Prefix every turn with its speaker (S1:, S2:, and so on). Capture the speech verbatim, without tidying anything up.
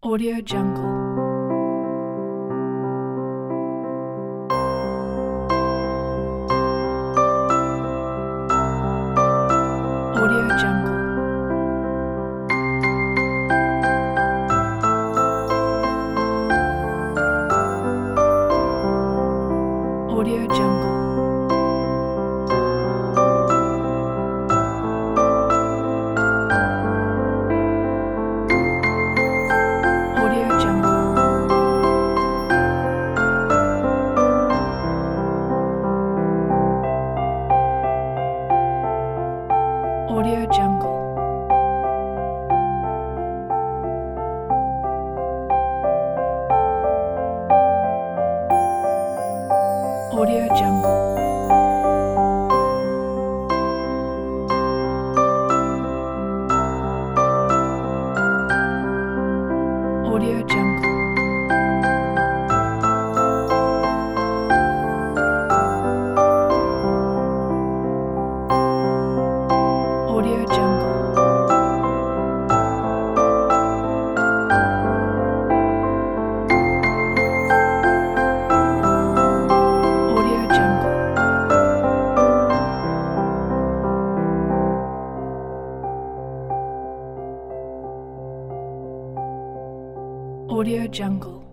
S1: Audio Jungle. Audio Jungle. Audio Jungle. Audio Jungle. Audio Jungle. Audio Jungle. Audio Jungle. Audio Jungle. Audio Jungle. Audio Jungle.